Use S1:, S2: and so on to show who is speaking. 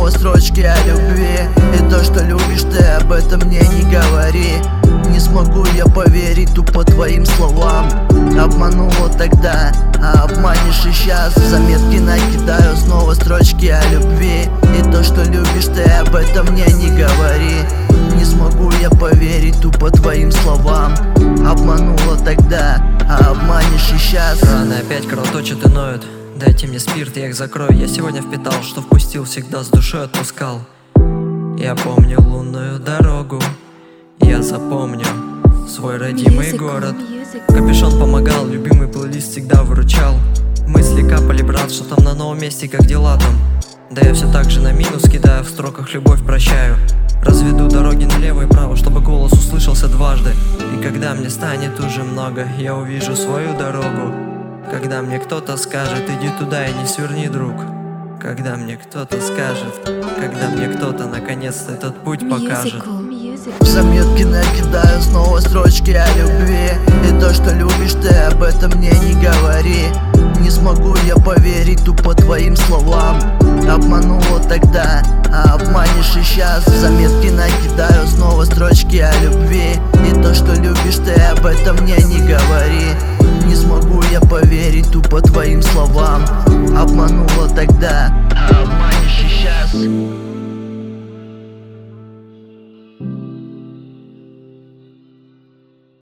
S1: снова строчки о любви. И то, что любишь ты, об этом мне не говори. Не смогу я поверить тупо твоим словам. Обманула тогда, а обманешь и сейчас. Заметки накидаю, снова строчки о любви. И то, что любишь ты, об этом мне не говори. Не смогу я поверить тупо твоим словам. Обманула тогда, а обманешь и сейчас.
S2: Раны опять кровоточат и ноют. Дайте мне спирт, я их закрою. Я сегодня впитал, что впустил, всегда с душой отпускал. Я помню лунную дорогу, я запомню свой родимый город. Капюшон помогал, любимый плейлист всегда выручал. Мысли капали, брат, что там на новом месте, как дела там? Да я все так же на минус кидаю, в строках любовь прощаю. Разведу дороги налево и право, чтобы голос услышался дважды. И когда мне станет уже много, я увижу свою дорогу. Когда мне кто-то скажет, иди туда и не сверни, друг. Когда мне кто-то скажет, когда мне кто-то наконец-то этот путь покажет.
S1: В заметки накидаю снова строчки о любви. И то, что любишь ты, об этом мне не говори. Не смогу я поверить тупо твоим словам. Обманула тогда, а обманешь и сейчас. В заметки накидаю снова строчки о любви. И то, что любишь ты, об этом мне не говори. Не смогу я поверить тупо твоим словам. Обманула тогда, а обманешь и сейчас.